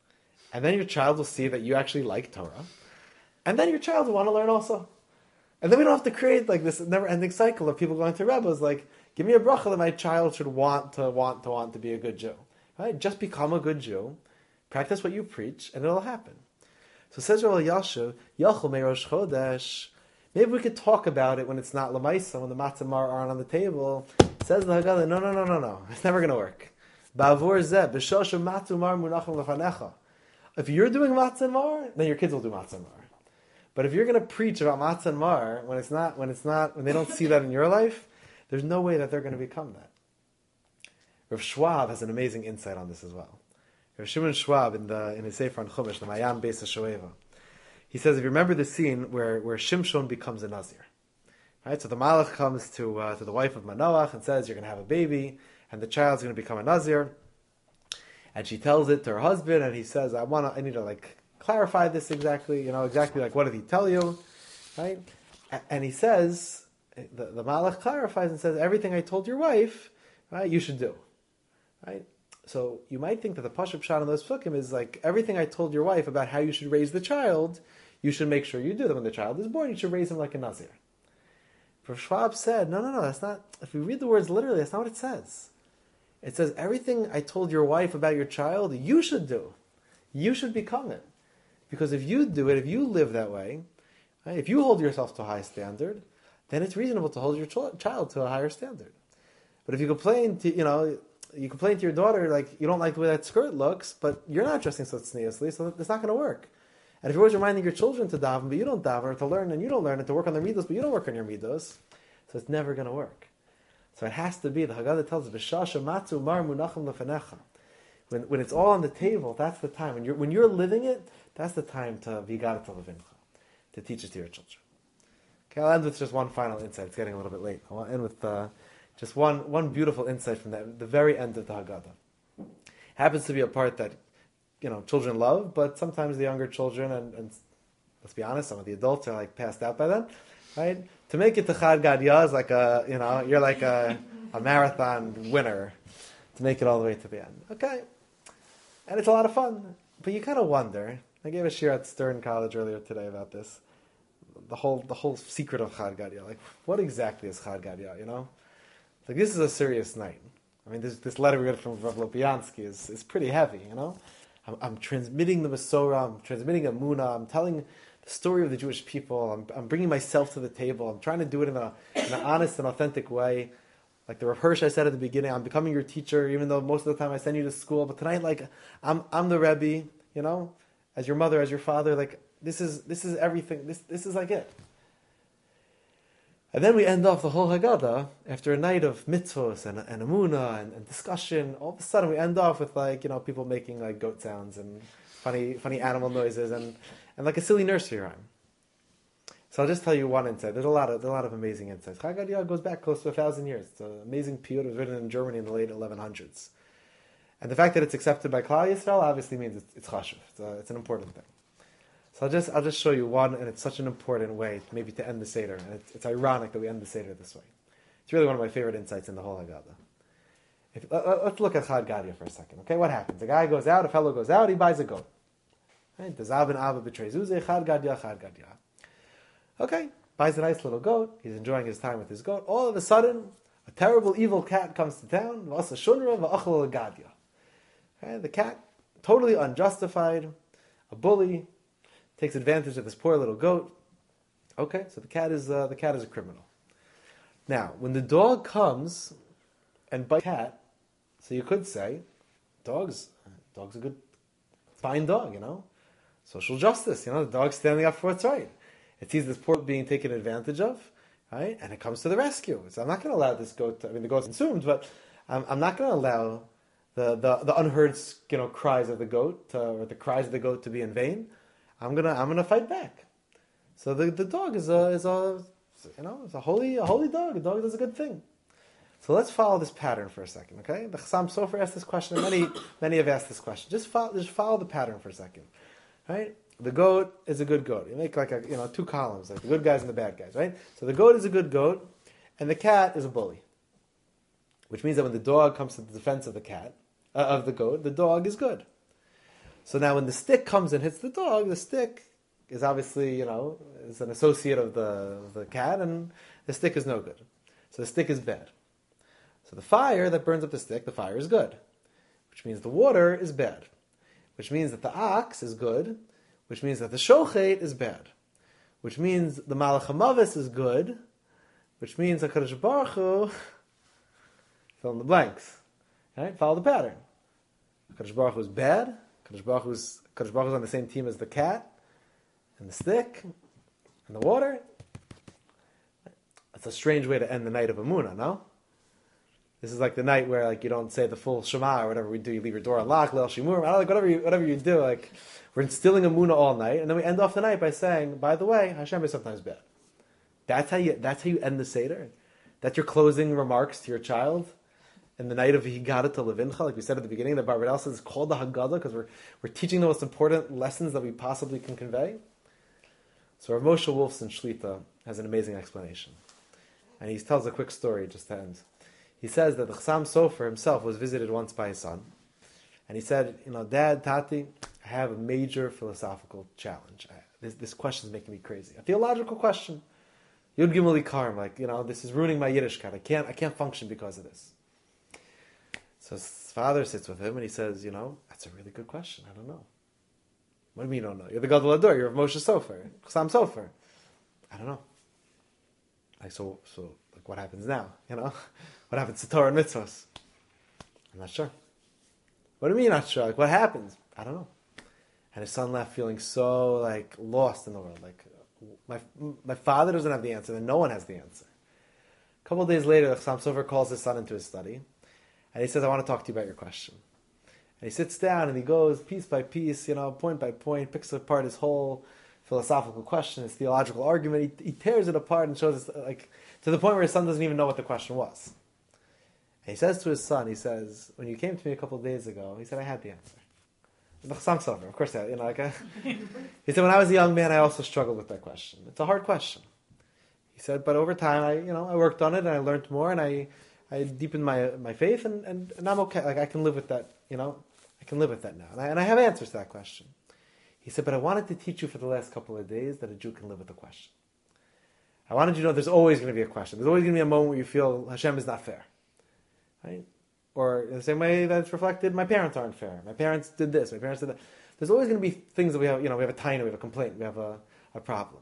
And then your child will see that you actually like Torah. And then your child will want to learn also. And then we don't have to create like this never-ending cycle of people going to Rebbes like, give me a bracha that my child should want to want to want to be a good Jew. Right? Just become a good Jew. Practice what you preach, and it'll happen. So says Rav Yashav, Yachol me Rosh Chodesh. Maybe we could talk about it when it's not Lamaisa, when the matzah mar aren't on the table. Says the Haggadah, no, no, no, no, no. It's never going to work. Ba'avur zeh, b'shoshu matzu mar munachim lefanecha. If you're doing matzah and mar, then your kids will do matzah and mar. But if you're going to preach about matzah and mar when it's not, when it's not, when they don't see that in your life, there's no way that they're going to become that. Rav Schwab has an amazing insight on this as well. Rav Shimon Schwab in the in his Sefer on Chumash, the Mayam Beis HaShoeva, he says, if you remember the scene where, where Shimshon becomes a Nazir, right? So the Malach comes to uh, to the wife of Manoach and says, you're going to have a baby, and the child's going to become a Nazir, and she tells it to her husband, and he says, I want to, I need to like clarify this exactly, you know, exactly like what did he tell you, right? And he says, the, the Malach clarifies and says, everything I told your wife, right, you should do, right? So you might think that the Pashup Pshat on those Psukim is like, everything I told your wife about how you should raise the child, you should make sure you do that. When the child is born, you should raise him like a Nazir. Rav Schwab said, no, no, no, that's not, if we read the words literally, that's not what it says. It says, everything I told your wife about your child, you should do. You should become it. Because if you do it, if you live that way, right, if you hold yourself to a high standard, then it's reasonable to hold your ch- child to a higher standard. But if you complain to, you know, you complain to your daughter, like, you don't like the way that skirt looks, but you're not dressing so tzniusly, so it's not going to work. And if you're always reminding your children to daven, but you don't daven, or to learn, and you don't learn, and to work on their midos, but you don't work on your midos, so it's never going to work. So it has to be, the Haggadah tells us, B'shasha matzu mar munachim lefanecha. When when it's all on the table, that's the time. When you're when you're living it, that's the time to v'yigarat levincha, to teach it to your children. Okay, I'll end with just one final insight. It's getting a little bit late. I'll end with uh, just one one beautiful insight from the, the very end of the Haggadah. Happens to be a part that, you know, children love, but sometimes the younger children, and, and let's be honest, some of the adults are like passed out by then, right? To make it to Chad Gadya is like a, you know, you're like a, a marathon winner to make it all the way to the end. Okay. And it's a lot of fun. But you kind of wonder, I gave a shiur at Stern College earlier today about this, the whole the whole secret of Chad Gadya. Like, what exactly is Chad Gadya, you know? Like, this is a serious night. I mean, this this letter we got from Rav Lopiansky is, is pretty heavy, you know? I'm, I'm transmitting the Masorah, I'm transmitting Amunah, I'm telling the story of the Jewish people, I'm, I'm bringing myself to the table, I'm trying to do it in, a, in an honest and authentic way. Like the Rav Hirsch I said at the beginning, I'm becoming your teacher, even though most of the time I send you to school, but tonight, like, I'm I'm the Rebbe, you know? As your mother, as your father, like, this is this is everything, this this is like it. And then we end off the whole Haggadah after a night of mitzvos and, and emunah and, and discussion. All of a sudden, we end off with like you know people making like goat sounds and funny funny animal noises and, and like a silly nursery rhyme. So I'll just tell you one insight. There's a lot of there's a lot of amazing insights. Chag Gadya goes back close to a thousand years. It's an amazing piyut. It was written in Germany in the late eleven hundreds. And the fact that it's accepted by Klal Yisrael obviously means it's, it's chashuv. It's, a, it's an important thing. So I'll just I'll just show you one, and it's such an important way maybe to end the Seder. And it's, it's ironic that we end the Seder this way. It's really one of my favorite insights in the whole Haggadah. If, let, let's look at Chag Gadya for a second. Okay, what happens? A guy goes out, a fellow goes out, he buys a goat. Right? The Zav and Abba betrays Uzeh, Chag Gadya, Chag Gadya. Okay, buys a nice little goat. He's enjoying his time with his goat. All of a sudden, a terrible evil cat comes to town. V'asa shunra v'achal Gadya. Okay, the cat, totally unjustified, a bully, takes advantage of this poor little goat. Okay, so the cat is uh, the cat is a criminal. Now, when the dog comes and bites the cat, so you could say, dogs, dog's a good, fine dog, you know, social justice, you know, the dog's standing up for what's right. It sees this poor being taken advantage of, right, and it comes to the rescue. So I'm not going to allow this goat. To, I mean, the goat's consumed, but I'm, I'm not going to allow the, the the unheard, you know, cries of the goat to, or the cries of the goat to be in vain. I'm gonna I'm gonna fight back. So the, the dog is a is a you know is a holy a holy dog. A dog does a good thing. So let's follow this pattern for a second, okay? The Chassam Sofer asked this question, and many many have asked this question. Just follow just follow the pattern for a second, right? The goat is a good goat. You make like a you know two columns, like the good guys and the bad guys, right? So the goat is a good goat, and the cat is a bully. Which means that when the dog comes to the defense of the cat uh, of the goat, the dog is good. So now when the stick comes and hits the dog, the stick is obviously, you know, is an associate of the, of the cat, and the stick is no good. So the stick is bad. So the fire that burns up the stick, the fire is good. Which means the water is bad. Which means that the ox is good. Which means that the shochet is bad. Which means the malach hamavis is good. Which means HaKadosh Baruch Hu, fill in the blanks. Right? Follow the pattern. HaKadosh Baruch Hu is bad. Kadosh Baruch Hu's, Kadosh Baruch Hu's on the same team as the cat, and the stick, and the water. That's a strange way to end the night of Emunah, no? This is like the night where like you don't say the full Shema or whatever we do. You leave your door unlocked, Leil Shimur. I don't like whatever you, whatever you do. Like we're instilling Emunah all night, and then we end off the night by saying, by the way, Hashem is sometimes bad. That's how you. That's how you end the Seder. That's your closing remarks to your child. In the night of Higgadah to Levincha, like we said at the beginning, the Barbarel says it's called the Haggadah because we're, we're teaching the most important lessons that we possibly can convey. So Rav Moshe Wolfson Shlita has an amazing explanation. And he tells a quick story just to end. He says that the Chassam Sofer himself was visited once by his son. And he said, you know, Dad, Tati, I have a major philosophical challenge. I, this, this question is making me crazy. A theological question. Yud Gimel Karm, like, you know, this is ruining my Yiddishkeit. I can't, I can't function because of this. So his father sits with him and he says, you know, that's a really good question. I don't know. What do you mean you don't know? You're the Gadol Hador. You're Moshe Sofer. Chassam Sofer. I don't know. Like, so, so, like, what happens now? You know? What happens to Torah and mitzvahs? I'm not sure. What do you mean you're not sure? Like, what happens? I don't know. And his son left feeling so, like, lost in the world. Like, my my father doesn't have the answer, and no one has the answer. A couple of days later, the Chassam Sofer calls his son into his study. And he says, I want to talk to you about your question. And he sits down and he goes piece by piece, you know, point by point, picks apart his whole philosophical question, his theological argument. He, he tears it apart and shows us, like, to the point where his son doesn't even know what the question was. And he says to his son, he says, when you came to me a couple of days ago, he said, I had the answer. The Chassam Sofer, of course, you know, like, a, he said, when I was a young man, I also struggled with that question. It's a hard question. He said, but over time, I, you know, I worked on it and I learned more and I, I deepened my my faith, and, and, and I'm okay. Like I can live with that, you know. I can live with that now, and I, and I have answers to that question. He said, but I wanted to teach you for the last couple of days that a Jew can live with a question. I wanted you to know there's always going to be a question. There's always going to be a moment where you feel Hashem is not fair, right? Or in the same way that's reflected, my parents aren't fair. My parents did this. My parents did that. There's always going to be things that we have. You know, we have a taina, we have a complaint, we have a, a problem.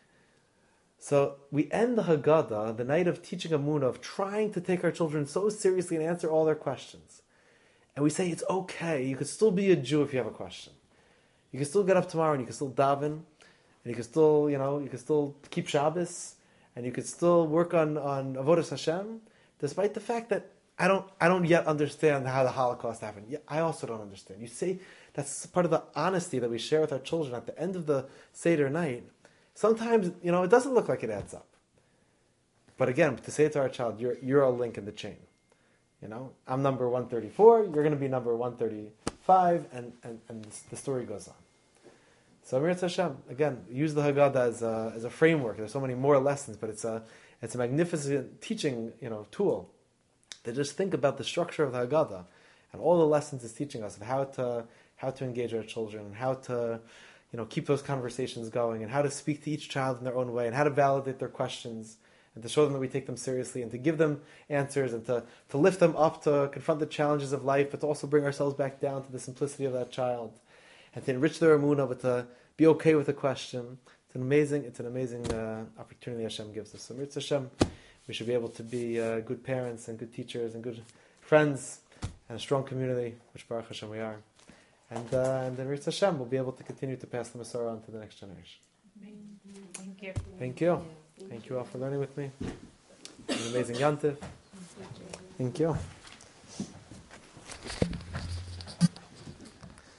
So we end the Haggadah, the night of teaching Emunah, of trying to take our children so seriously and answer all their questions. And we say it's okay, you could still be a Jew if you have a question. You can still get up tomorrow and you can still daven, and you can still, you know, you can still keep Shabbos, and you could still work on, on Avodas Hashem, despite the fact that I don't I don't yet understand how the Holocaust happened. Yeah, I also don't understand. You say that's part of the honesty that we share with our children at the end of the Seder night. Sometimes, you know, it doesn't look like it adds up. But again, to say to our child, you're you're a link in the chain. You know, I'm number one thirty-four, you're going to be number one thirty-five, and, and, and the story goes on. So Amirat Hashem, again, use the Haggadah as a, as a framework. There's so many more lessons, but it's a it's a magnificent teaching, you know, tool to just think about the structure of the Haggadah and all the lessons it's teaching us of how to how to engage our children, and how to, you know, keep those conversations going, and how to speak to each child in their own way, and how to validate their questions, and to show them that we take them seriously, and to give them answers, and to, to lift them up to confront the challenges of life, but to also bring ourselves back down to the simplicity of that child, and to enrich their emunah, but to be okay with the question. It's an amazing, it's an amazing uh, opportunity Hashem gives us. So Mirz Hashem, we should be able to be uh, good parents and good teachers and good friends and a strong community, which Baruch Hashem we are. And uh, and then Mirz Hashem will be able to continue to pass the Masorah on to the next generation. Thank you. Thank you. Thank you all for learning with me. An amazing Yantiv. Thank you.